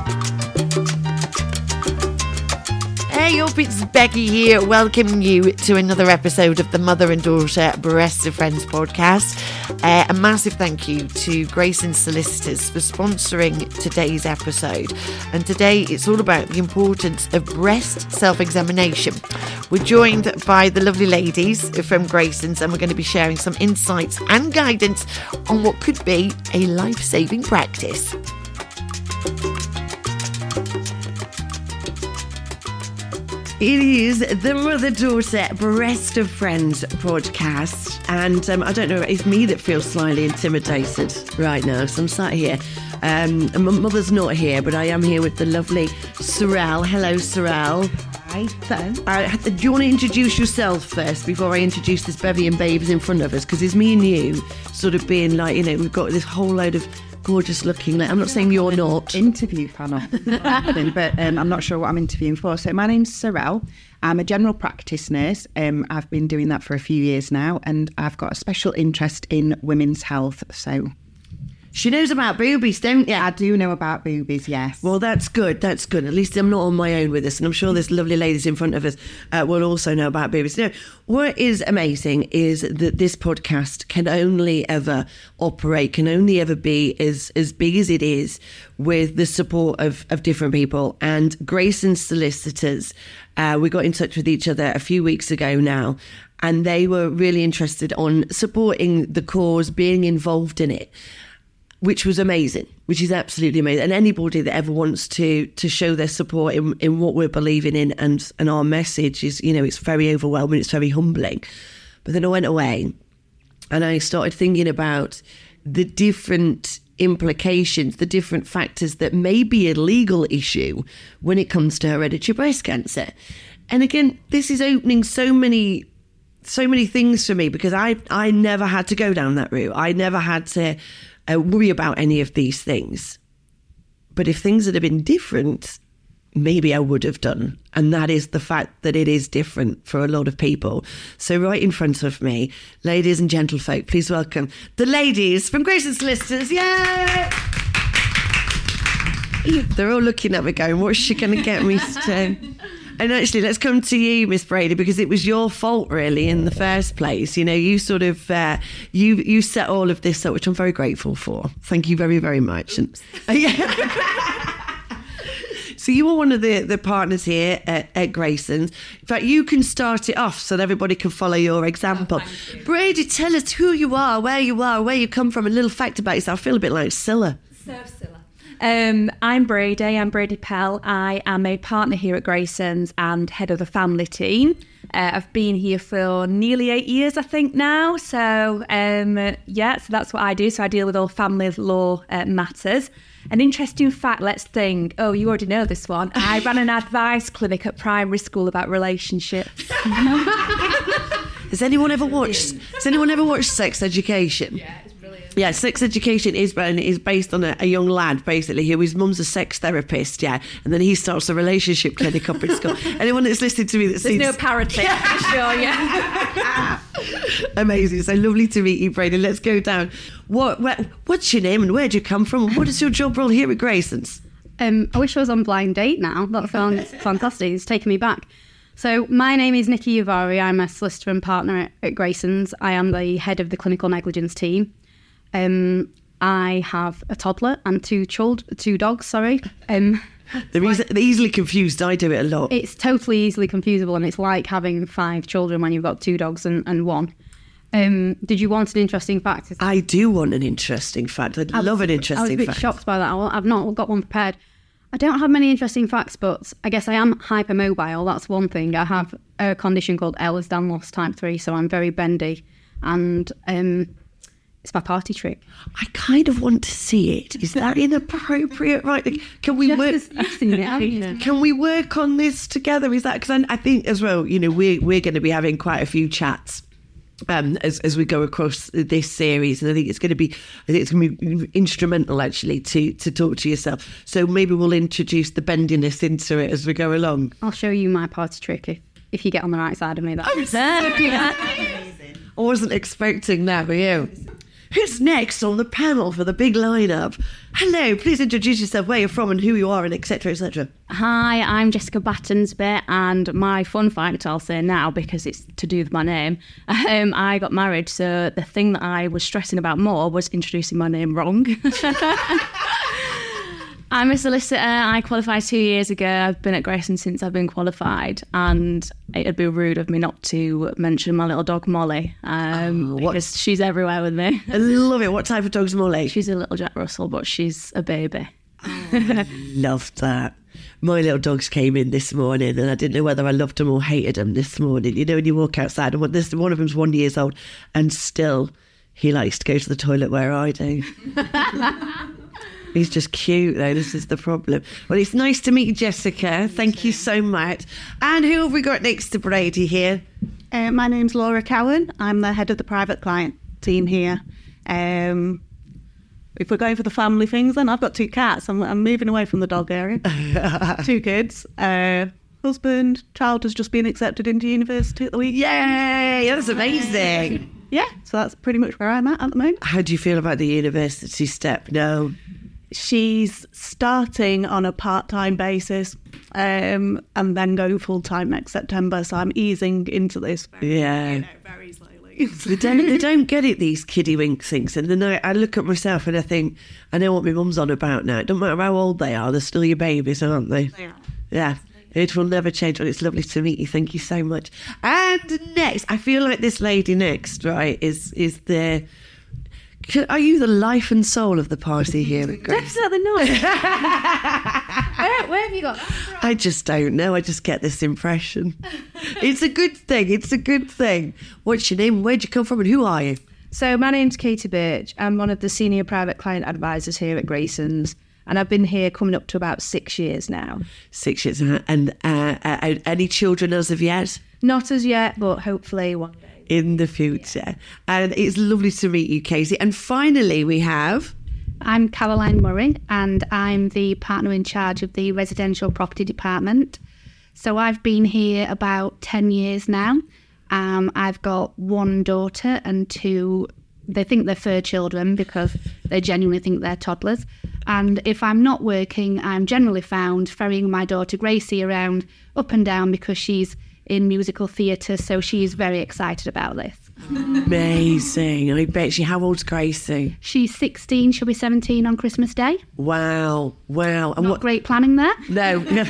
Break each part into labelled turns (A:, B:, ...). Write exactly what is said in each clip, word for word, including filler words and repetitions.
A: Hey up, it's Becky here, welcoming you to another episode of the Mother and Daughter Best of Friends podcast. Uh, a massive thank you to Grayson's Solicitors for sponsoring today's episode. And today it's all about the importance of breast self-examination. We're joined by the lovely ladies from Grayson's, and we're going to be sharing some insights and guidance on what could be a life-saving practice. It is the Mother-Daughter Best of Friends podcast, and um, I don't know, it's me that feels slightly intimidated right now, so I'm sat here. Um, my mother's not here, but I am here with the lovely Sorelle. Hello, Sorelle.
B: Hi, then.
A: Uh, do you want to introduce yourself first before I introduce this bevy and babes in front of us? Because it's me and you sort of being like, you know, we've got this whole load of gorgeous looking, like, I'm not saying you're not.
B: Interview panel, but um, I'm not sure what I'm interviewing for. So my name's Sorelle. I'm a general practice nurse. Um, I've been doing that for a few years now, and I've got a special interest in women's health. So
A: she knows about boobies, don't you?
B: I do know about boobies, yes.
A: Well, that's good. That's good. At least I'm not on my own with this, and I'm sure there's lovely ladies in front of us uh, will also know about boobies. No, what is amazing is that this podcast can only ever operate, can only ever be as as big as it is with the support of of different people. And Grayson's Solicitors, uh, we got in touch with each other a few weeks ago now, and they were really interested on supporting the cause, being involved in it, which was amazing, which is absolutely amazing. And anybody that ever wants to to show their support in, in what we're believing in and, and our message is, you know, it's very overwhelming, it's very humbling. But then I went away and I started thinking about the different implications, the different factors that may be a legal issue when it comes to hereditary breast cancer. And again, this is opening so many so many things for me, because I, I never had to go down that route. I never had to Uh, worry about any of these things. But if things had been different, maybe I would have done. And that is the fact that it is different for a lot of people. So right in front of me, ladies and gentlefolk, please welcome the ladies from Grayson's Solicitors. Yay! They're all looking at me going, what's she going to get me to? And actually, let's come to you, Miss Brady, because it was your fault, really, in the first place. You know, you sort of, uh, you you set all of this up, which I'm very grateful for. Thank you very, very much. And, uh, yeah. So you were one of the, the partners here at, at Grayson's. In fact, you can start it off so that everybody can follow your example. Oh, you. Brady, tell us who you are, where you are, where you come from, a little fact about yourself. I feel a bit like Scylla.
C: So Scylla. Um, I'm Brady, I'm Brady Pell. I am a partner here at Grayson's and head of the family team. Uh, I've been here for nearly eight years, I think now. So, um, yeah, so that's what I do. So I deal with all family law uh, matters. An interesting fact, let's think. Oh, you already know this one. I ran an advice clinic at primary school about relationships.
A: Has anyone ever watched, has anyone ever watched Sex Education?
C: Yeah, it's brilliant.
A: Yeah, Sex Education is is based on a, a young lad, basically, who his mum's a sex therapist, yeah, and then he starts a relationship clinic up in school. Anyone that's listening to me that's
C: There's
A: seen...
C: no parity, for sure, yeah.
A: Amazing. So lovely to meet you, Brady. Let's go down. What, where, what's your name and where do you come from? And what is your job role here at Grayson's?
D: Um, I wish I was on Blind Date now. That sounds fantastic. It's taken me back. So my name is Nikki Yavari. I'm a solicitor and partner at, at Grayson's. I am the head of the clinical negligence team. Um, I have a toddler and two child, two dogs. Sorry. Um,
A: they're, easy, they're easily confused. I do it a lot.
D: It's totally easily confusable, and it's like having five children when you've got two dogs and, and one. Um, did you want an interesting fact?
A: I do want an interesting fact. I'd I love
D: was,
A: an interesting fact.
D: I was a bit
A: fact.
D: shocked by that. I've not got one prepared. I don't have many interesting facts, but I guess I am hypermobile. That's one thing. I have a condition called Ehlers-Danlos type three, so I'm very bendy, and um, it's my party trick.
A: I kind of want to see it. Is that inappropriate? Right? Can we
D: Just
A: work?
D: as, you've seen it, haven't you?
A: Can we work on this together? Is that because I, I think as well? You know, we're we're going to be having quite a few chats. Um, as as we go across this series, and I think it's going to be, I think it's going to be instrumental actually to to talk to yourself. So maybe we'll introduce the bendiness into it as we go along.
D: I'll show you my party trick if, if you get on the right side of me. That's
A: I wasn't expecting that, were you? Who's next on the panel for the big lineup? Hello, please introduce yourself, where you're from and who you are, and et cetera, et cetera.
D: Hi, I'm Jessica Battensby, and my fun fact I'll say now because it's to do with my name. Um, I got married, so the thing that I was stressing about more was introducing my name wrong. I'm a solicitor. I qualified two years ago. I've been at Grayson since I've been qualified, and it'd be rude of me not to mention my little dog Molly, um,
A: oh,
D: because she's everywhere with me.
A: I love it. What type of dog's Molly?
D: She's a little Jack Russell, but she's a baby.
A: Oh, loved that. My little dogs came in this morning, and I didn't know whether I loved them or hated them this morning. You know, when you walk outside, and one, this, one of them's one years old, and still he likes to go to the toilet where I do. He's just cute, though. This is the problem. Well, it's nice to meet you, Jessica. Thank you so much. And who have we got next to Brady here?
E: Uh, my name's Laura Cowan. I'm the head of the private client team here. Um, if we're going for the family things, then I've got two cats. I'm, I'm moving away from the dog area. Two kids. Uh, husband, child has just been accepted into university at the week.
A: Yay! That's amazing.
E: Yeah, so that's pretty much where I'm at at the moment.
A: How do you feel about the university step now?
E: She's starting on a part-time basis um, and then going full-time next September. So I'm easing into this very,
A: yeah.
E: you know, very slowly.
A: they, don't, they don't get it, these kiddie wink things. And then I, I look at myself and I think, I know what my mum's on about now. It doesn't matter how old they are, they're still your babies, aren't they?
E: They are.
A: Yeah. It will never change. Well, it's lovely to meet you. Thank you so much. And next, I feel like this lady next, right, is is the... Are you the life and soul of the party here at Grace?
D: Definitely not. where, where have you got that from?
A: I just don't know. I just get this impression. It's a good thing. It's a good thing. What's your name? Where'd you come from? And who are you?
F: So my name's Katie Birch. I'm one of the senior private client advisors here at Grayson's. And I've been here coming up to about six years now.
A: Six years. And uh, uh, any children as of yet?
F: Not as yet, but hopefully one day.
A: In the future. Yeah. And it's lovely to meet you, Katie. And finally, we have...
D: I'm Caroline Murray, and I'm the partner in charge of the residential property department. So I've been here about ten years now. Um, I've got one daughter and two... They think they're fur children because they genuinely think they're toddlers. And if I'm not working, I'm generally found ferrying my daughter Gracie around up and down because she's in musical theatre, so she's very excited about this.
A: Amazing. I bet you. How old's Gracie?
D: She's sixteen, she'll be seventeen on Christmas Day.
A: Wow, wow. And
D: Not
A: what...
D: great planning there.
A: No, no.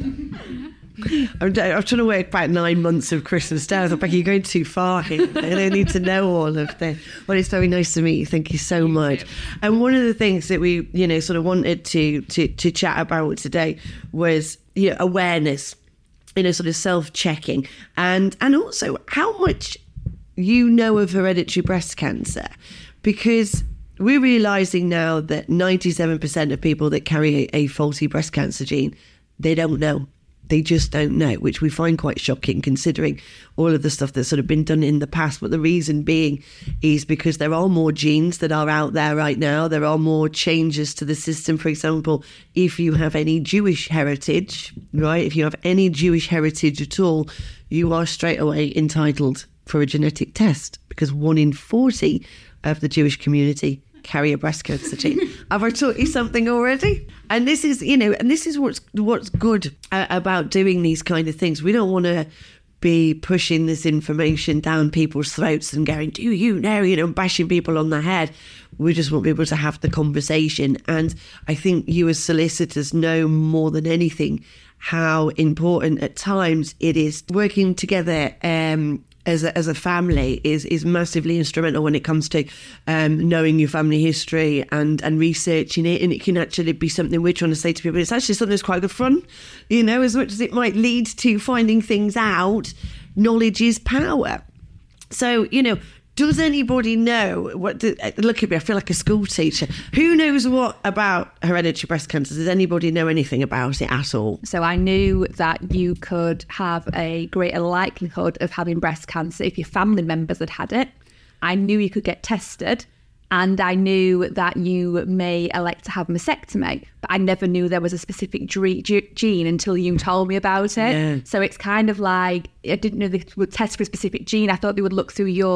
A: I'm, I'm trying to work about nine months of Christmas Day. I thought, Becky, you're going too far here. They don't need to know all of this. Well, it's very nice to meet you. Thank you so much. And one of the things that we, you know, sort of wanted to to, to chat about today was, you know, awareness, you know, sort of self-checking, and and also how much you know of hereditary breast cancer, because we're realising now that ninety-seven percent of people that carry a, a faulty breast cancer gene, they don't know. They just don't know, which we find quite shocking considering all of the stuff that's sort of been done in the past. But the reason being is because there are more genes that are out there right now. There are more changes to the system. For example, if you have any Jewish heritage, right, if you have any Jewish heritage at all, you are straight away entitled for a genetic test, because one in forty of the Jewish community carry a breast cancer gene. Have I taught you something already? And this is, you know, and this is what's what's good uh, about doing these kind of things. We don't want to be pushing this information down people's throats and going, do you know, you know, bashing people on the head. We just want people to have the conversation. And I think you as solicitors know more than anything how important at times it is working together um as a, as a family is is massively instrumental when it comes to um, knowing your family history and, and researching it. And it can actually be something we're trying to say to people. It's actually something that's quite good fun, you know, as much as it might lead to finding things out. Knowledge is power. So, you know, does anybody know what? Do, look at me, I feel like a school teacher. Who knows what about hereditary breast cancer? Does anybody know anything about it at all?
C: So I knew that you could have a greater likelihood of having breast cancer if your family members had had it. I knew you could get tested, and I knew that you may elect to have mastectomy, but I never knew there was a specific gene until you told me about it.
A: Yeah.
C: So it's kind of like, I didn't know they would test for a specific gene. I thought they would look through your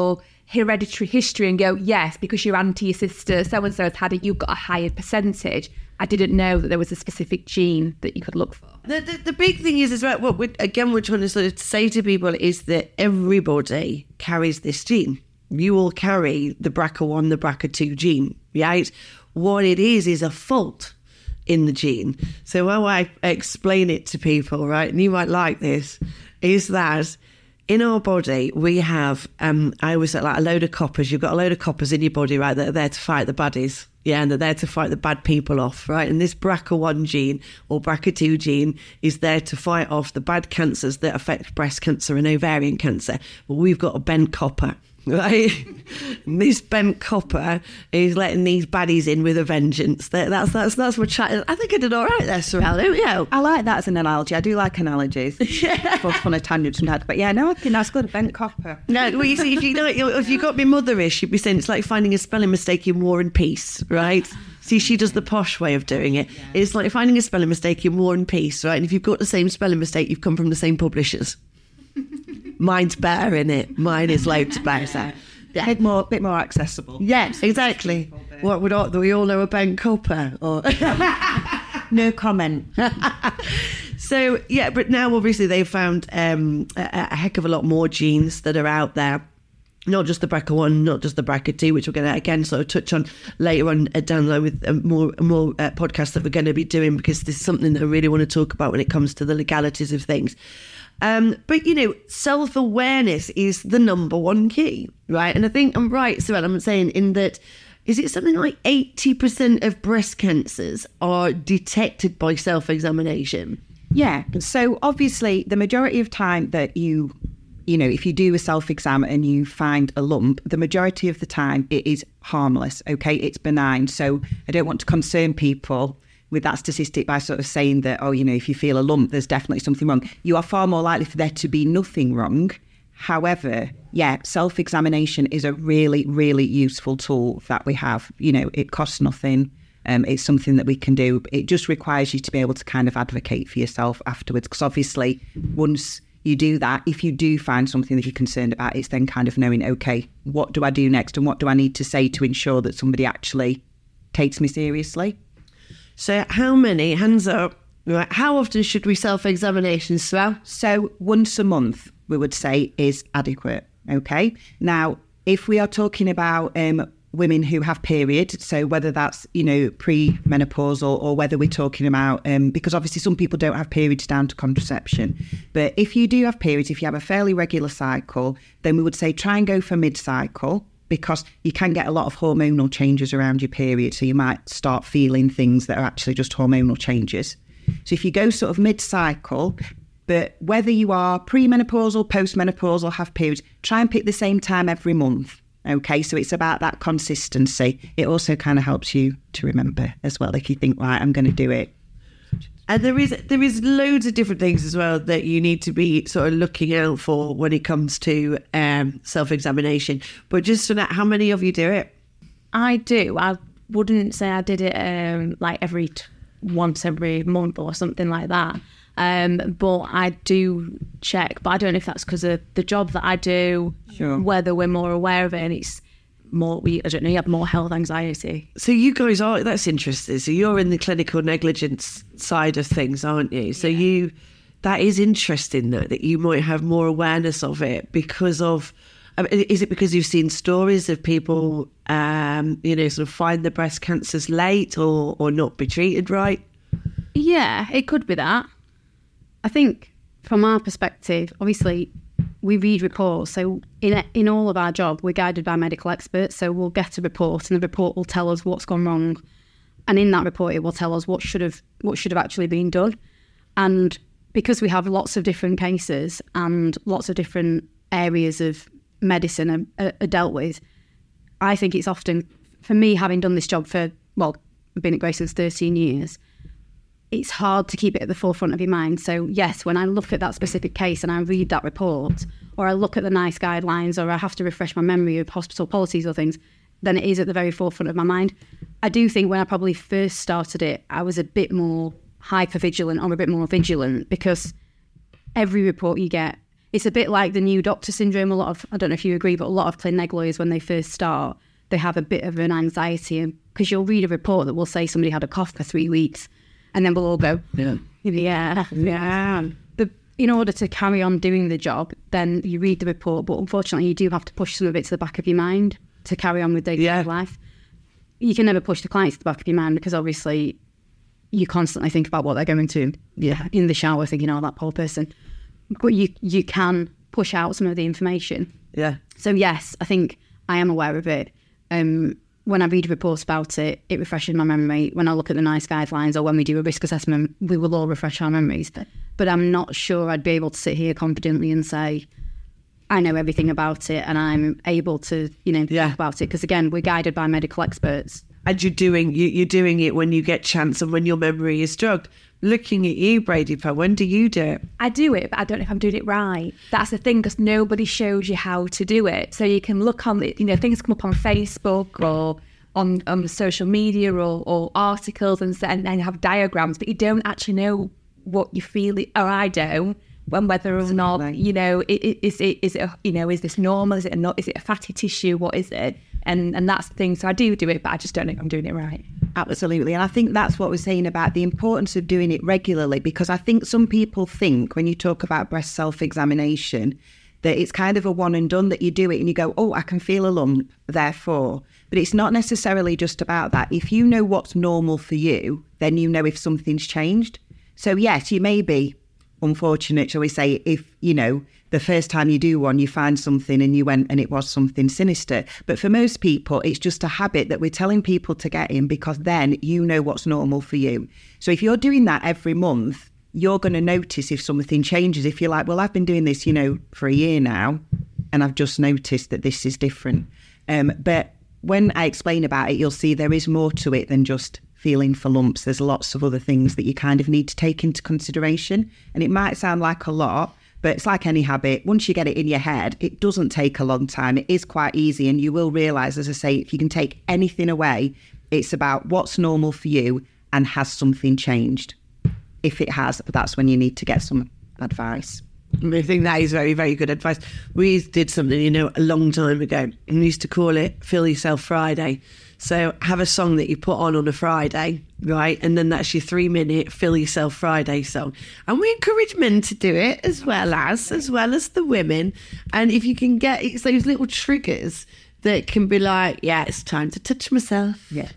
C: hereditary history and go, yes, because your auntie, your sister, so-and-so has had it, you've got a higher percentage. I didn't know that there was a specific gene that you could look for.
A: The, the, the big thing is as well, what we're, again, we're trying to sort of say to people is that everybody carries this gene. You all carry the B R C A one, the B R C A two gene, right? What it is, is a fault in the gene. So how I explain it to people, right, and you might like this, is that in our body, we have, um, I always say like a load of coppers. You've got a load of coppers in your body, right, that are there to fight the baddies. Yeah, and they're there to fight the bad people off, right? And this B R C A one gene or B R C A two gene is there to fight off the bad cancers that affect breast cancer and ovarian cancer. Well, we've got a bent copper, right? And this bent copper is letting these baddies in with a vengeance. That, that's that's that's what chat. I think I did all right there, Sorrel, don't you?
B: I like that as an analogy. I do like analogies. Yeah. For fun of tangents and that. But yeah, no, I think that's good. Bent copper.
A: No, well, you see, if you know, if you got me motherish, you'd be saying it's like finding a spelling mistake in War and Peace, right? See, she does the posh way of doing it. Yeah. It's like finding a spelling mistake in War and Peace, right? And if you've got the same spelling mistake, you've come from the same publishers. Mine's better, in it. Mine is loads better.
B: Yeah. Bit more, bit more accessible.
A: Yes, exactly. What would all, do we all know about copper? Or
B: no comment.
A: So yeah, but now obviously they've found um, a, a heck of a lot more genes that are out there. Not just the B R C A one, not just the B R C A two, which we're going to again sort of touch on later on uh, down the line with uh, more more uh, podcasts that we're going to be doing, because this is something that I really want to talk about when it comes to the legalities of things. Um, but, you know, self-awareness is the number one key, right? And I think I'm right, Sorrel, I'm saying in that, is it something like eighty percent of breast cancers are detected by self-examination?
B: Yeah. So obviously the majority of time that you, you know, if you do a self-exam and you find a lump, the majority of the time it is harmless, okay? It's benign. So I don't want to concern people with that statistic by sort of saying that, oh, you know, if you feel a lump, there's definitely something wrong. You are far more likely for there to be nothing wrong. However, yeah, self-examination is a really, really useful tool that we have. You know, it costs nothing. Um, it's something that we can do. It just requires you to be able to kind of advocate for yourself afterwards. Because obviously, once you do that, if you do find something that you're concerned about, it's then kind of knowing, okay, what do I do next? And what do I need to say to ensure that somebody actually takes me seriously?
A: So how many, hands up, right, how often should we self-examinations, Sorrel?
B: So once a month, we would say, is adequate, okay? Now, if we are talking about um, women who have periods, so whether that's, you know, pre-menopausal or whether we're talking about, um, because obviously some people don't have periods down to contraception, but if you do have periods, if you have a fairly regular cycle, then we would say try and go for mid-cycle, because you can get a lot of hormonal changes around your period. So you might start feeling things that are actually just hormonal changes. So if you go sort of mid-cycle, but whether you are premenopausal, postmenopausal, have periods, try and pick the same time every month. Okay, so it's about that consistency. It also kind of helps you to remember as well. If you think, right, I'm going to do it.
A: And there is there is loads of different things as well that you need to be sort of looking out for when it comes to um, self-examination. But just for that, how many of you do it?
F: I do. I wouldn't say I did it um, like every t- once every month or something like that. Um, but I do check. But I don't know if that's because of the job that I do,
B: sure.
F: whether we're more aware of it and it's more, we, I don't know, you have more health anxiety.
A: So you guys are, that's interesting. So you're in the clinical negligence side of things, aren't you? So yeah. you, that is interesting though, that you might have more awareness of it because of, I mean, is it because you've seen stories of people, um, you know, sort of find the breast cancers late or, or not be treated right?
D: Yeah, it could be that. I think from our perspective, obviously, we read reports. So in in all of our job, we're guided by medical experts. So we'll get a report and the report will tell us what's gone wrong. And in that report, it will tell us what should have what should have actually been done. And because we have lots of different cases and lots of different areas of medicine are, are dealt with, I think it's often, for me, having done this job for, well, I've been at Grayson's thirteen years, it's hard to keep it at the forefront of your mind. So yes, when I look at that specific case and I read that report, or I look at the NICE guidelines, or I have to refresh my memory of hospital policies or things, then it is at the very forefront of my mind. I do think when I probably first started it, I was a bit more hyper-vigilant or a bit more vigilant, because every report you get, it's a bit like the new doctor syndrome. A lot of, I don't know if you agree, but a lot of clin neg lawyers, when they first start, they have a bit of an anxiety, because you'll read a report that will say somebody had a cough for three weeks, and then we'll all go,
A: Yeah.
D: yeah, yeah. But in order to carry on doing the job, then you read the report, but unfortunately you do have to push some of it to the back of your mind to carry on with day-to-day
A: Yeah.
D: life. You can never push the clients to the back of your mind, because obviously you constantly think about what they're going to, yeah, in the shower, thinking, oh, that poor person. But you you can push out some of the information.
A: Yeah.
D: So yes, I think I am aware of it. Um, when I read reports about it, it refreshes my memory. When I look at the NICE guidelines, or when we do a risk assessment, we will all refresh our memories. But I'm not sure I'd be able to sit here confidently and say, I know everything about it and I'm able to, you know,
A: Yeah.
D: talk about it. Because again, we're guided by medical experts.
A: And you're doing you, you're doing it when you get chance and when your memory is jogged. Looking at you, Brady Pearl, when do you do it?
C: I do it, but I don't know if I'm doing it right. That's the thing, because nobody shows you how to do it. So you can look on, the, you know, things come up on Facebook or on, on social media or, or articles and, and and have diagrams, but you don't actually know what you feel, or I don't, when whether or not, you know, it, it, is it, is it, a, you know, is this normal? Is it a not? Is it a fatty tissue? What is it? And and that's the thing. So I do do it, but I just don't know if I'm doing it right.
B: Absolutely. And I think that's what we're saying about the importance of doing it regularly, because I think some people think when you talk about breast self-examination that it's kind of a one and done, that you do it and you go, oh, I can feel a lump, therefore. But it's not necessarily just about that. If you know what's normal for you, then you know if something's changed. So yes, you may be unfortunate, shall we say, if, you know, the first time you do one, you find something and you went and it was something sinister. But for most people, it's just a habit that we're telling people to get in, because then you know what's normal for you. So if you're doing that every month, you're going to notice if something changes. If you're like, well, I've been doing this, you know, for a year now, and I've just noticed that this is different. Um, but when I explain about it, you'll see there is more to it than just feeling for lumps. There's lots of other things that you kind of need to take into consideration. And it might sound like a lot, but it's like any habit. Once you get it in your head, it doesn't take a long time. It is quite easy. And you will realise, as I say, if you can take anything away, it's about what's normal for you and has something changed. If it has, that's when you need to get some advice.
A: I think that is very, very good advice. We did something, you know, a long time ago, and we used to call it Feel Yourself Friday. So have a song that you put on on a Friday, right? And then that's your three-minute Feel Yourself Friday song. And we encourage men to do it as well as, as well as the women. And if you can get, it's those little triggers that can be like, yeah, it's time to touch myself.
B: Yeah.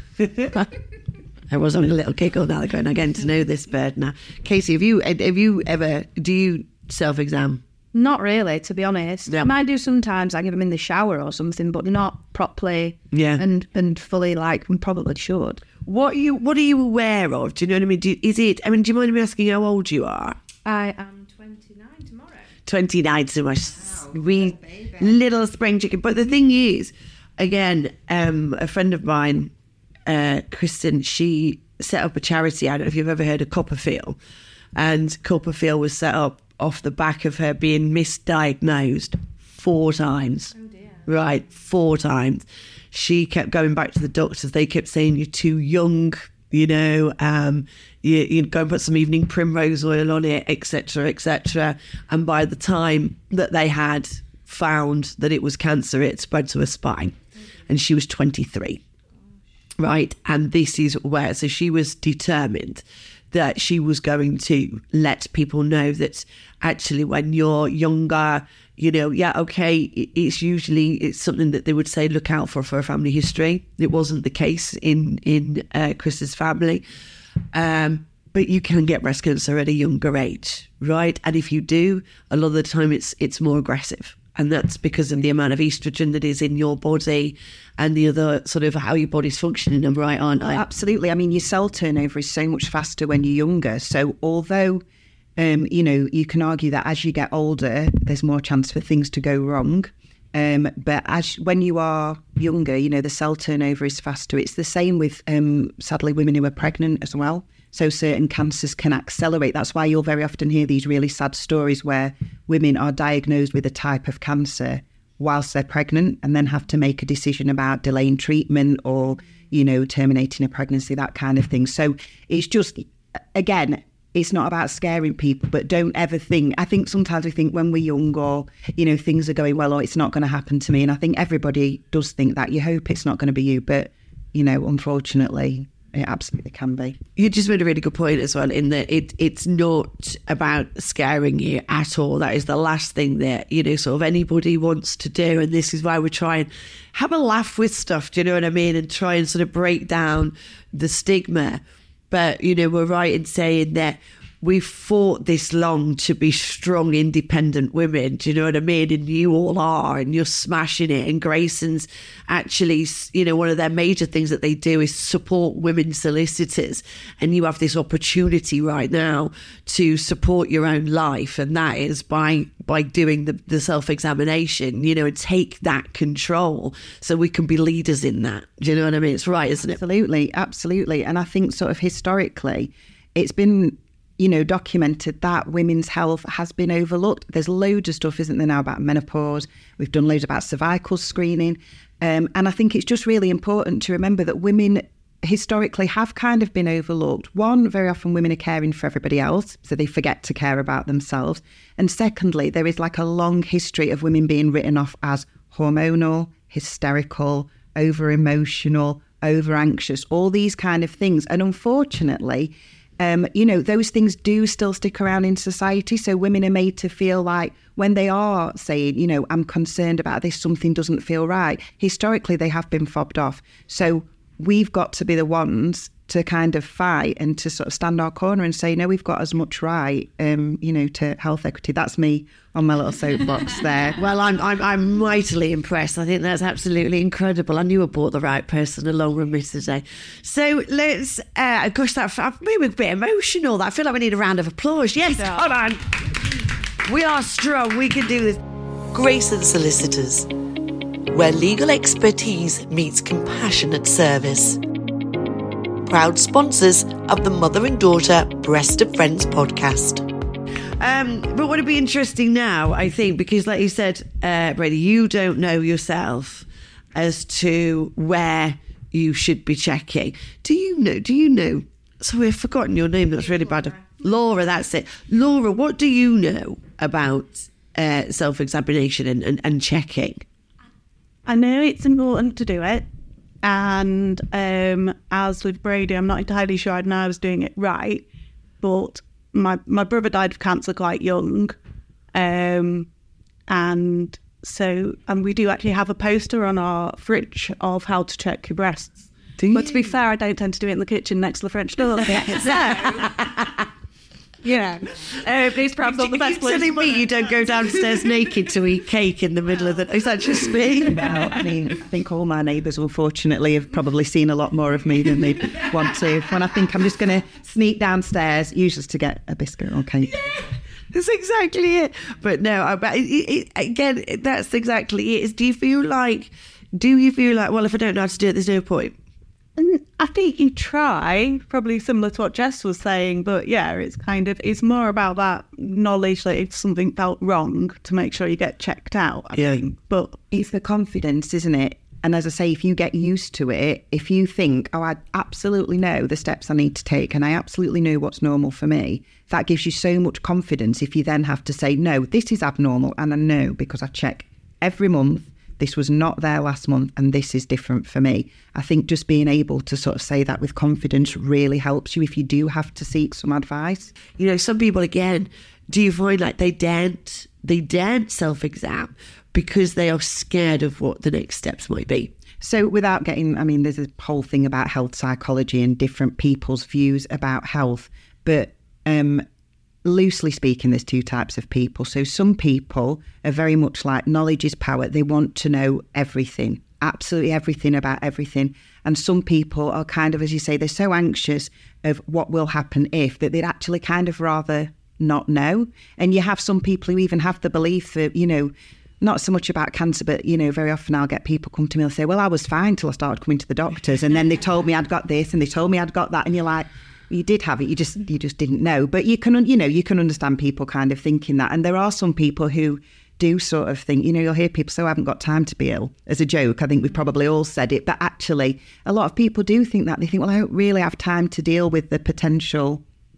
A: I was having a little giggle now, going, I'm getting to know this bird now. Casey, have you, have you ever, do you self-exam?
E: Not really, to be honest.
A: Yeah.
E: I might do sometimes. I give them in the shower or something, but not properly.
A: Yeah.
E: And and fully, like we probably should.
A: What are you, what are you aware of? Do you know what I mean? Do, is it, I mean, do you mind me asking how old you are?
E: I am twenty-nine tomorrow.
A: twenty-nine, so my sweet little spring chicken. But the thing is, again, um, a friend of mine, uh, Kristen, she set up a charity. I don't know if you've ever heard of Copperfield. And Copperfield was set up off the back of her being misdiagnosed four times. Oh dear. Right, four times. She kept going back to the doctors. They kept saying, you're too young, you know, um, you, you go and put some evening primrose oil on it, et cetera, et cetera. And by the time that they had found that it was cancer, it spread to her spine. And she was twenty-three. Right, and this is where, so she was determined that she was going to let people know that actually when you're younger, you know, yeah, okay, it's usually, it's something that they would say, look out for, for a family history. It wasn't the case in, in uh, Chris's family. Um, but you can get breast cancer at a younger age, right? And if you do, a lot of the time it's it's more aggressive. And that's because of the amount of estrogen that is in your body and the other sort of how your body's functioning. I'm right, aren't I?
B: Absolutely. I mean, your cell turnover is so much faster when you're younger. So although, um, you know, you can argue that as you get older, there's more chance for things to go wrong. Um, but as when you are younger, you know, the cell turnover is faster. It's the same with, um, sadly, women who are pregnant as well. So certain cancers can accelerate. That's why you'll very often hear these really sad stories where women are diagnosed with a type of cancer whilst they're pregnant and then have to make a decision about delaying treatment or, you know, terminating a pregnancy, that kind of thing. So it's just, again, it's not about scaring people, but don't ever think, I think sometimes we think when we're young or, you know, things are going well, or it's not going to happen to me. And I think everybody does think that. You hope it's not going to be you, but, you know, unfortunately, it absolutely can be.
A: You just made a really good point as well, in that it it's not about scaring you at all. That is the last thing that, you know, sort of anybody wants to do. And this is why we try and have a laugh with stuff, do you know what I mean? And try and sort of break down the stigma. But, you know, we're right in saying that we've fought this long to be strong, independent women. Do you know what I mean? And you all are, and you're smashing it. And Grayson's actually, you know, one of their major things that they do is support women solicitors. And you have this opportunity right now to support your own life. And that is by by doing the, the self-examination, you know, and take that control so we can be leaders in that. Do you know what I mean? It's right, isn't it?
B: Absolutely, absolutely. And I think sort of historically, it's been, you know, documented that women's health has been overlooked. There's loads of stuff, isn't there, now about menopause. We've done loads about cervical screening. Um, and I think it's just really important to remember that women historically have kind of been overlooked. One, very often women are caring for everybody else, so they forget to care about themselves. And secondly, there is like a long history of women being written off as hormonal, hysterical, over-emotional, over-anxious, all these kind of things. And unfortunately, Um, you know, those things do still stick around in society. So women are made to feel like when they are saying, you know, I'm concerned about this, something doesn't feel right. Historically, they have been fobbed off. So we've got to be the ones to kind of fight and to sort of stand our corner and say, no, we've got as much right, um, you know, to health equity. That's me on my little soapbox there.
A: Well, I'm, I'm I'm mightily impressed. I think that's absolutely incredible. I knew I brought the right person along with me today. So let's, uh, gosh, that I've made me a bit emotional. I feel like we need a round of applause. Yes,
E: Yeah.
A: come on. We are strong. We can do this.
G: Grayson Solicitors, where legal expertise meets compassionate service. Proud sponsors of the Mother and Daughter Breast of Friends podcast.
A: Um, but would it be interesting now, I think, because like you said, uh, Brady, you don't know yourself as to where you should be checking. Do you know? Do you know? Sorry, I've forgotten your name. That's really bad. Laura, that's it. Laura, what do you know about uh, self-examination and, and, and checking?
E: I know it's important to do it. And um, as with Brady, I'm not entirely sure I know I was doing it right. But my my brother died of cancer quite young. Um, and so and we do actually have a poster on our fridge of how to check your breasts.
A: Do you?
E: But to be fair, I don't tend to do it in the kitchen next to the French door. So, yeah. Uh, these perhaps not the best place.
A: Telling me you don't go downstairs naked to eat cake in the middle of the... Is that just me?
B: No, I mean, I think all my neighbours, unfortunately, have probably seen a lot more of me than they want to. When I think I'm just going to sneak downstairs, usually to get a biscuit or cake.
A: That's exactly it. But no, I, but it, it, again, that's exactly it. Do you feel like... Do you feel like, well, if I don't know how to do it, there's no point?
E: And I think you try, probably similar to what Jess was saying, but yeah, it's kind of, it's more about that knowledge that if something felt wrong to make sure you get checked out, I
A: Yeah.
E: think. But
B: It's the confidence, isn't it? And as I say, if you get used to it, if you think, oh, I absolutely know the steps I need to take and I absolutely know what's normal for me, that gives you so much confidence if you then have to say, no, this is abnormal and I know because I check every month. This was not there last month and this is different for me. I think just being able to sort of say that with confidence really helps you if you do have to seek some advice.
A: You know, some people, again, do you find like they daren't, they daren't self-exam because they are scared of what the next steps might be?
B: So without getting, I mean, there's a whole thing about health psychology and different people's views about health. But um, loosely speaking, there's two types of people. So some people are very much like knowledge is power. They want to know everything, absolutely everything about everything. And some people are kind of, as you say, they're so anxious of what will happen if that they'd actually kind of rather not know. And you have some people who even have the belief that, you know, not so much about cancer, but, you know, very often I'll get people come to me and say, well, I was fine till I started coming to the doctors. And then they told me I'd got this and they told me I'd got that. And you're like, you did have it, you just you just didn't know. But you can, you know, you can understand people kind of thinking that. And there are some people who do sort of think, you know, you'll hear people say, oh, I haven't got time to be ill, as a joke. I think we've probably all said it. But actually, a lot of people do think that. They think, well, I don't really have time to deal with the potential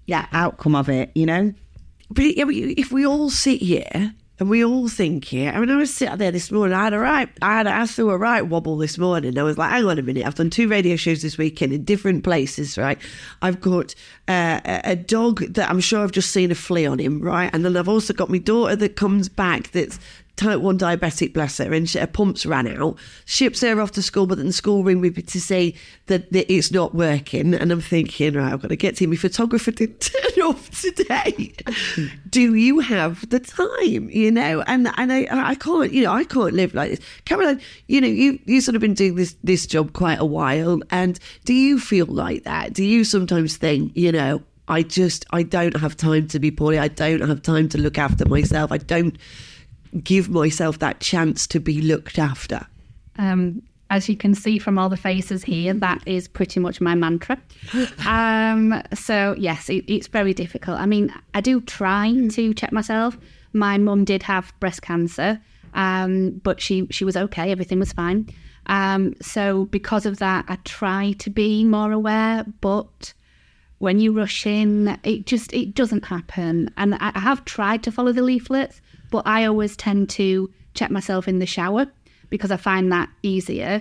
B: yeah outcome of it, you know.
A: But if we all sit here and we all think here, I mean, I was sitting there this morning, I had a right, I had a, I threw a right wobble this morning. I was like, hang on a minute, I've done two radio shows this weekend in different places, right? I've got uh, a dog that I'm sure I've just seen a flea on him, right? And then I've also got my daughter that comes back that's type one diabetic, bless her, and she, her pumps ran out, ships her off to school, but then the school ring me to say that, that it's not working. And I'm thinking, right, I've got to get to him. My photographer didn't turn up today. Do you have the time, you know? And and I I can't, you know, I can't live like this. Caroline, you know, you, you've sort of been doing this, this job quite a while. And do you feel like that? Do you sometimes think, you know, I just, I don't have time to be poorly. I don't have time to look after myself. I don't give myself that chance to be looked after?
D: Um, as you can see from all the faces here, that is pretty much my mantra. Um, so yes, it, it's very difficult. I mean, I do try to check myself. My mum did have breast cancer, um, but she, she was okay. Everything was fine. Um, so because of that, I try to be more aware, but when you rush in, it just, it doesn't happen. And I, I have tried to follow the leaflets, but I always tend to check myself in the shower because I find that easier.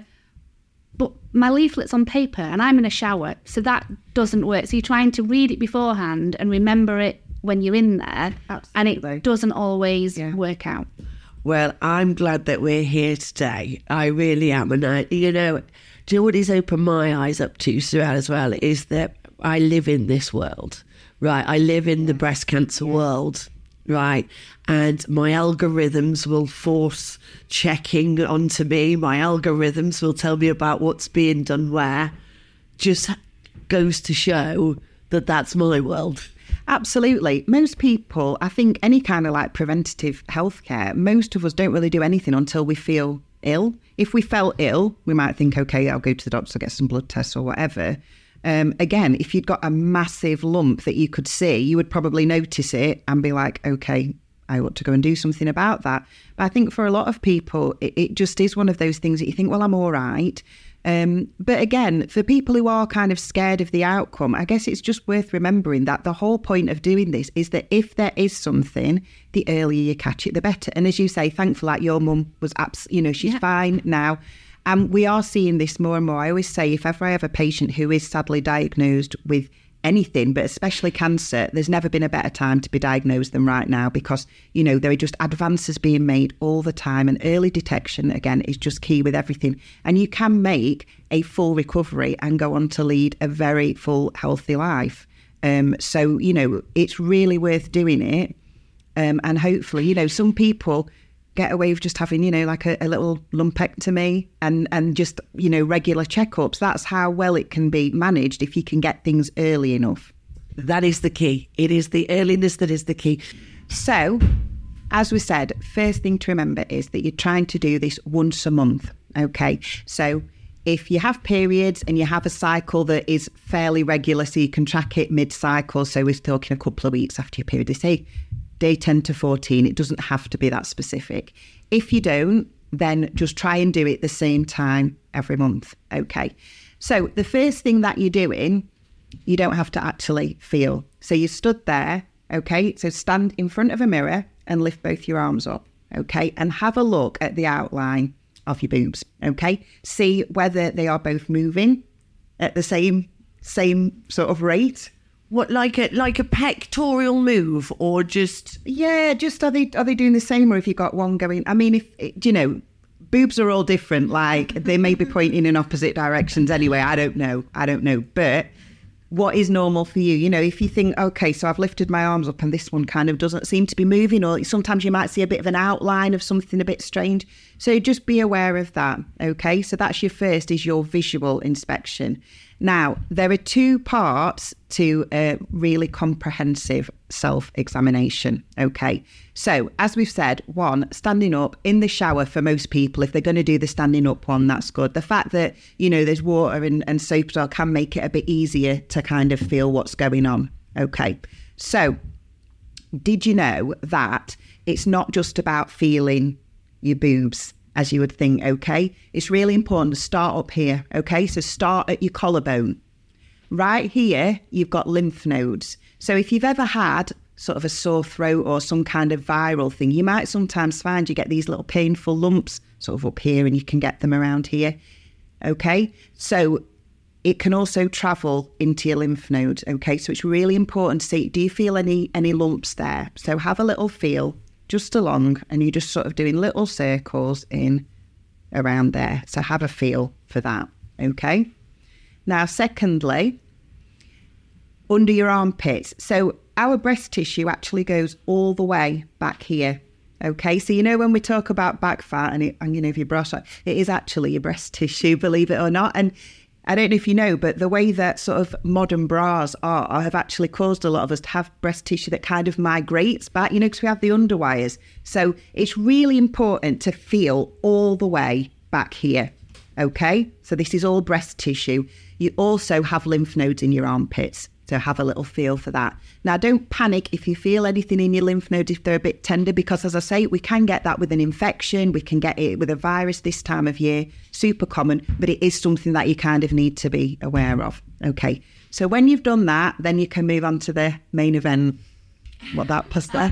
D: But my leaflet's on paper and I'm in a shower, so that doesn't work. So you're trying to read it beforehand and remember it when you're in there.
B: Absolutely.
D: And it doesn't always
B: Yeah.
D: work out.
A: Well, I'm glad that we're here today. I really am. And I, you know, do you know what he's opened my eyes up to, Sorelle, as well, is that I live in this world, right? I live in the breast cancer world. Right. And my algorithms will force checking onto me. My algorithms will tell me about what's being done where. Just goes to show that that's my world.
B: Absolutely. Most people, I think any kind of like preventative healthcare, most of us don't really do anything until we feel ill. If we felt ill, we might think, okay, I'll go to the doctor, get some blood tests or whatever. Um, again, if you'd got a massive lump that you could see, you would probably notice it and be like, okay, I ought to go and do something about that. But I think for a lot of people, it, it just is one of those things that you think, well, I'm all right. Um, but again, for people who are kind of scared of the outcome, I guess it's just worth remembering that the whole point of doing this is that if there is something, the earlier you catch it, the better. And as you say, thankfully, like your mum was, abs- you know, she's yeah. fine now. And we are seeing this more and more. I always say, if ever I have a patient who is sadly diagnosed with anything, but especially cancer, there's never been a better time to be diagnosed than right now because, you know, there are just advances being made all the time. And early detection, again, is just key with everything. And you can make a full recovery and go on to lead a very full, healthy life. Um, so, you know, it's really worth doing it. Um, and hopefully, you know, some people get away with just having, you know, like a, a little lumpectomy and, and just, you know, regular checkups. That's how well it can be managed if you can get things early enough.
A: That is the key. It is the earliness that is the key.
B: So, as we said, first thing to remember is that you're trying to do this once a month, okay? So if you have periods and you have a cycle that is fairly regular, so you can track it mid-cycle, so we're talking a couple of weeks after your period, they say day ten to fourteen, it doesn't have to be that specific. If you don't, then just try and do it the same time every month, okay? So the first thing that you're doing, you don't have to actually feel. So you stood there, okay? So stand in front of a mirror and lift both your arms up, okay? And have a look at the outline of your boobs, okay? See whether they are both moving at the same same sort of rate.
A: What, like a like a pectoral move, or just
B: yeah, just are they are they doing the same, or if you got one going? I mean, if you know, boobs are all different. Like they may be pointing in opposite directions anyway. I don't know. I don't know. But what is normal for you? You know, if you think, okay, so I've lifted my arms up and this one kind of doesn't seem to be moving, or sometimes you might see a bit of an outline of something a bit strange. So just be aware of that. Okay, so that's your first, is your visual inspection. Now, there are two parts to a really comprehensive self-examination, okay? So, as we've said, one, standing up in the shower for most people, if they're going to do the standing up one, that's good. The fact that, you know, there's water and, and soap gel can make it a bit easier to kind of feel what's going on, okay? So, did you know that it's not just about feeling your boobs, as you would think, okay? It's really important to start up here, okay? So start at your collarbone. Right here, you've got lymph nodes. So if you've ever had sort of a sore throat or some kind of viral thing, you might sometimes find you get these little painful lumps sort of up here, and you can get them around here. Okay, so it can also travel into your lymph nodes. Okay, so it's really important to see, do you feel any any lumps there? So have a little feel just along, and you're just sort of doing little circles in around there. So have a feel for that. Okay. Now, secondly, under your armpits. So our breast tissue actually goes all the way back here. Okay, so you know when we talk about back fat and, it, and you know, if your breast, it is actually your breast tissue, believe it or not. And I don't know if you know, but the way that sort of modern bras are have actually caused a lot of us to have breast tissue that kind of migrates back, you know, because we have the underwires. So it's really important to feel all the way back here. Okay, so this is all breast tissue. You also have lymph nodes in your armpits. So have a little feel for that. Now, don't panic if you feel anything in your lymph nodes, if they're a bit tender, because as I say, we can get that with an infection. We can get it with a virus this time of year. Super common, but it is something that you kind of need to be aware of. Okay, so when you've done that, then you can move on to the main event. What that was there.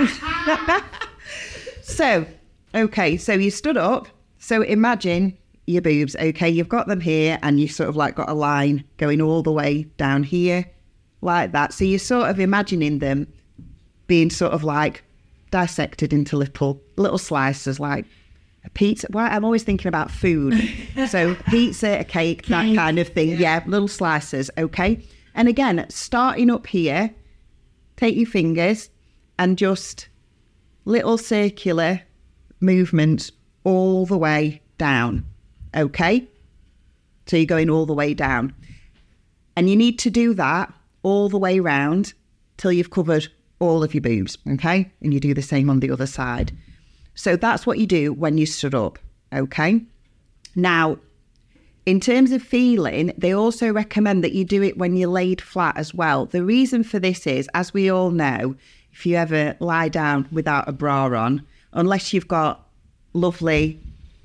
B: So, okay, so you stood up. So imagine your boobs, okay? You've got them here, and you've sort of like got a line going all the way down here, like that. So you're sort of imagining them being sort of like dissected into little little slices, like a pizza. Well, I'm always thinking about food. So pizza, a cake, that kind of thing. Yeah. yeah, little slices, okay? And again, starting up here, take your fingers and just little circular movements all the way down, okay? So you're going all the way down. And you need to do that all the way round till you've covered all of your boobs, okay? And you do the same on the other side. So that's what you do when you stood up, okay? Now, in terms of feeling, they also recommend that you do it when you're laid flat as well. The reason for this is, as we all know, if you ever lie down without a bra on, unless you've got lovely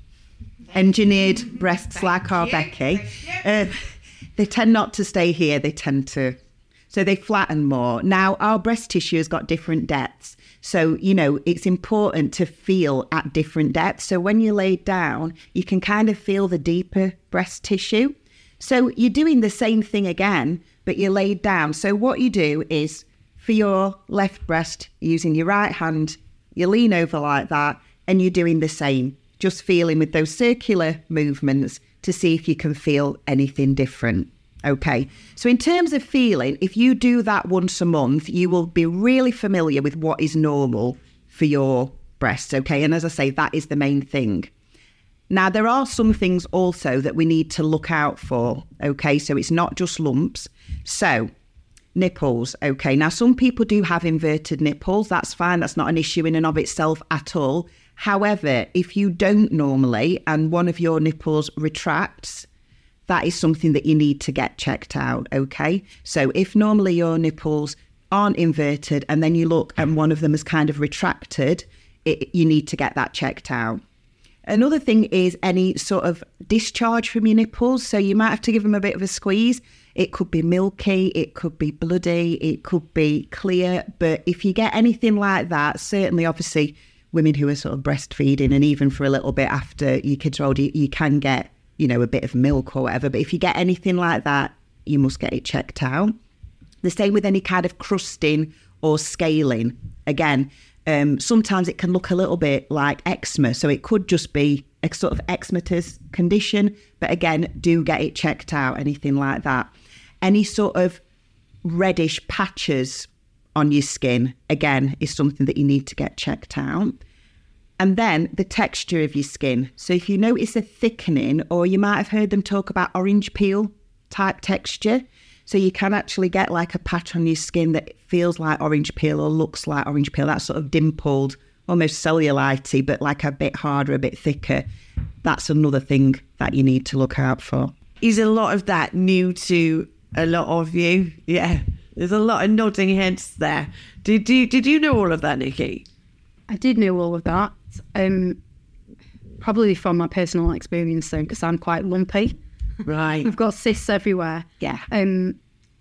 B: engineered breasts like our Becky, uh, they tend not to stay here. They tend to, so they flatten more. Now, our breast tissue has got different depths. So, you know, it's important to feel at different depths. So when you're laid down, you can kind of feel the deeper breast tissue. So you're doing the same thing again, but you're laid down. So what you do is, for your left breast, using your right hand, you lean over like that, and you're doing the same. Just feeling with those circular movements to see if you can feel anything different. Okay, so in terms of feeling, if you do that once a month, you will be really familiar with what is normal for your breasts, okay? And as I say, that is the main thing. Now, there are some things also that we need to look out for, okay? So it's not just lumps. So, nipples, okay? Now, some people do have inverted nipples. That's fine. That's not an issue in and of itself at all. However, if you don't normally and one of your nipples retracts, that is something that you need to get checked out, okay? So if normally your nipples aren't inverted and then you look and one of them is kind of retracted, it, you need to get that checked out. Another thing is any sort of discharge from your nipples. So you might have to give them a bit of a squeeze. It could be milky, it could be bloody, it could be clear. But if you get anything like that, certainly obviously women who are sort of breastfeeding and even for a little bit after your kids are old, you, you can get, you know, a bit of milk or whatever. But if you get anything like that, you must get it checked out. The same with any kind of crusting or scaling. Again, um, sometimes it can look a little bit like eczema. So it could just be a sort of eczematous condition. But again, do get it checked out, anything like that. Any sort of reddish patches on your skin, again, is something that you need to get checked out. And then the texture of your skin. So if you notice a thickening, or you might have heard them talk about orange peel type texture. So you can actually get like a patch on your skin that feels like orange peel or looks like orange peel. That's sort of dimpled, almost cellulite-y, but like a bit harder, a bit thicker. That's another thing that you need to look out for.
A: Is a lot of that new to a lot of you? Yeah, there's a lot of nodding heads there. Did you, did you know all of that, Nikki?
D: I did know all of that. Um, probably from my personal experience though, because I'm quite lumpy.
A: Right.
D: I've got cysts everywhere.
A: Yeah.
D: Um,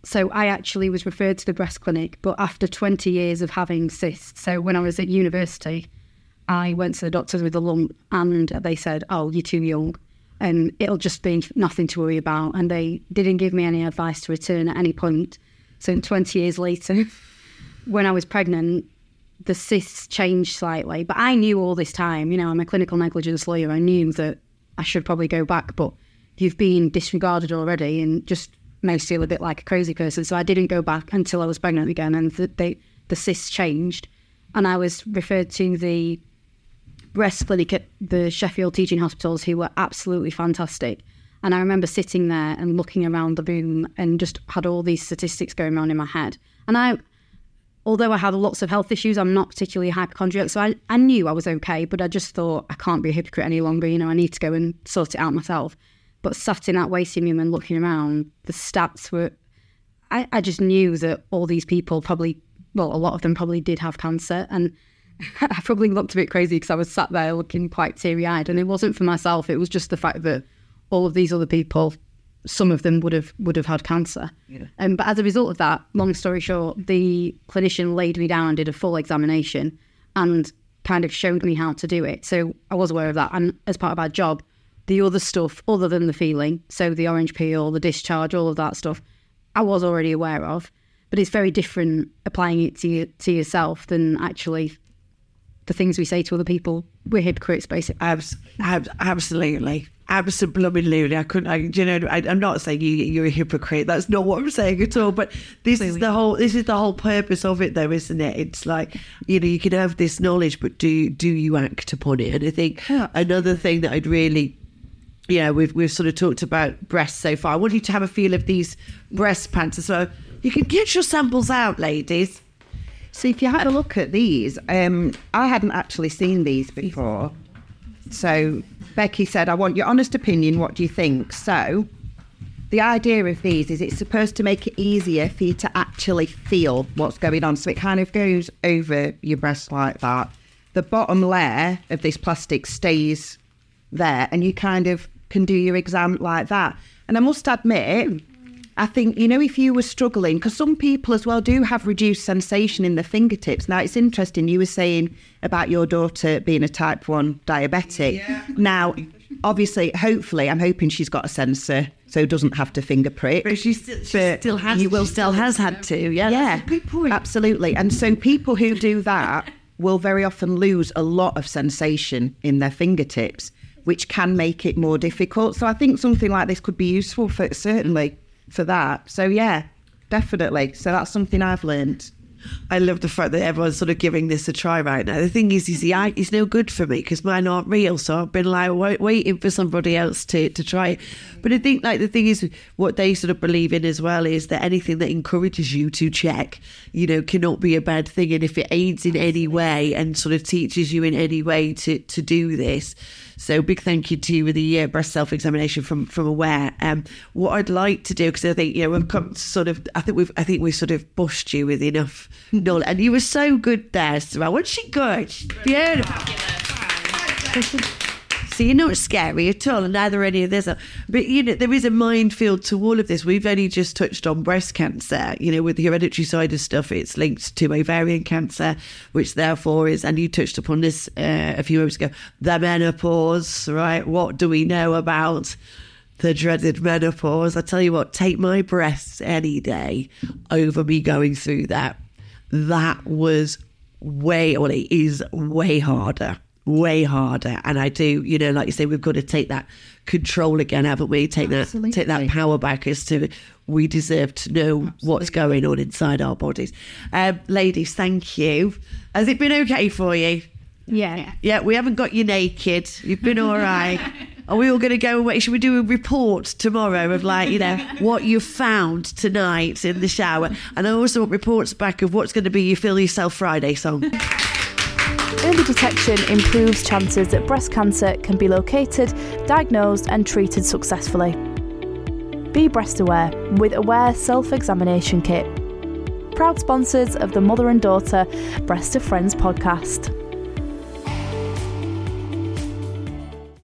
D: So I actually was referred to the breast clinic, but after twenty years of having cysts. So when I was at university, I went to the doctors with a lump and they said, oh, you're too young and it'll just be nothing to worry about. And they didn't give me any advice to return at any point. So twenty years later, when I was pregnant, the cysts changed slightly. But I knew all this time, you know, I'm a clinical negligence lawyer. I knew that I should probably go back, but you've been disregarded already and just makes you feel a bit like a crazy person. So I didn't go back until I was pregnant again, and the, they, the cysts changed. And I was referred to the breast clinic at the Sheffield Teaching Hospitals, who were absolutely fantastic. And I remember sitting there and looking around the room and just had all these statistics going on in my head. And I, although I had lots of health issues, I'm not particularly a hypochondriac, so I, I knew I was okay, but I just thought, I can't be a hypocrite any longer, you know, I need to go and sort it out myself. But sat in that waiting room and looking around, the stats were, I, I just knew that all these people probably, well, a lot of them probably did have cancer. And I probably looked a bit crazy because I was sat there looking quite teary-eyed. And it wasn't for myself, it was just the fact that all of these other people, some of them would have would have had cancer. Yeah. Um, but as a result of that, long story short, the clinician laid me down and did a full examination and kind of showed me how to do it. So I was aware of that. And as part of our job, the other stuff, other than the feeling, so the orange peel, the discharge, all of that stuff, I was already aware of. But it's very different applying it to, you, to yourself than actually the things we say to other people. We're hypocrites, basically.
A: Abs- ab- absolutely. Absolutely. I couldn't, I, you know, I, I'm not saying you, you're a hypocrite. That's not what I'm saying at all. But this is the whole, this is the whole purpose of it though, isn't it? It's like, you know, you can have this knowledge, but do, do you act upon it? And I think another thing that I'd really, yeah, we've, we've sort of talked about breasts so far. I want you to have a feel of these breast pants. So you can get your samples out, ladies.
B: So if you had a look at these, um, I hadn't actually seen these before. So Becky said, I want your honest opinion. What do you think? So the idea of these is it's supposed to make it easier for you to actually feel what's going on. So it kind of goes over your breast like that. The bottom layer of this plastic stays there and you kind of can do your exam like that. And I must admit, I think, you know, if you were struggling, because some people as well do have reduced sensation in their fingertips. Now, it's interesting, you were saying about your daughter being a type one diabetic. Yeah. Now, obviously, hopefully, I'm hoping she's got a sensor, so doesn't have to finger prick.
A: But she still, she but still has,
B: you will
A: she still has had to, yeah.
B: Yeah,
A: That's a good point.
B: Absolutely. And so people who do that will very often lose a lot of sensation in their fingertips, which can make it more difficult. So I think something like this could be useful for certainly for that. So yeah, definitely. So that's something I've learned.
A: I love the fact that everyone's sort of giving this a try right now. The thing is, you see, I, it's no good for me because mine aren't real. So I've been like wait, waiting for somebody else to, to try it. But I think like the thing is, what they sort of believe in as well is that anything that encourages you to check, you know, cannot be a bad thing. And if it aids in any way and sort of teaches you in any way to, to do this. So big thank you to you with the uh, breast self-examination from from Aware. Um, what I'd like to do, because I think, you know, we've come to sort of, I think we've, I think we sort of bushed you with enough knowledge. And you were so good there, Sarah. Wasn't she good? Beautiful. So you're not scary at all, and neither any of this. But, you know, there is a minefield to all of this. We've only just touched on breast cancer. You know, with the hereditary side of stuff, it's linked to ovarian cancer, which therefore is, and you touched upon this uh, a few moments ago, the menopause, right? What do we know about the dreaded menopause? I tell you what, take my breasts any day over me going through that. That was way, well, it is way harder. way harder. And I do, you know, like you say, we've got to take that control again, haven't we? Take Absolutely. that take that power back as to we deserve to know Absolutely. what's going on inside our bodies. Um, ladies, thank you. Has it been okay for you?
D: Yeah.
A: Yeah, we haven't got you naked. You've been all right. Are we all going to go away? Should we do a report tomorrow of, like, you know, what you found tonight in the shower? And I also want reports back of what's going to be your Feel Yourself Friday song.
H: Early detection improves chances that breast cancer can be located, diagnosed and treated successfully. Be breast aware with Aware Self-Examination Kit. Proud sponsors of the Mother and Daughter Breast of Friends podcast.